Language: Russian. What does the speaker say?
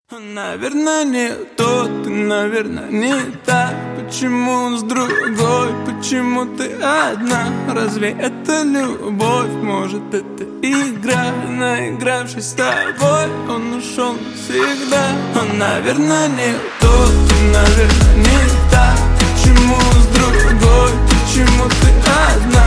Он, наверное, не тот, ты, наверное, не та. Почему он с другой, почему ты одна? Разве это любовь, может это игра? Наигравшись с тобой, он ушел навсегда. Он, наверное, не тот, ты, наверное, не та. Почему он с другой, почему ты одна?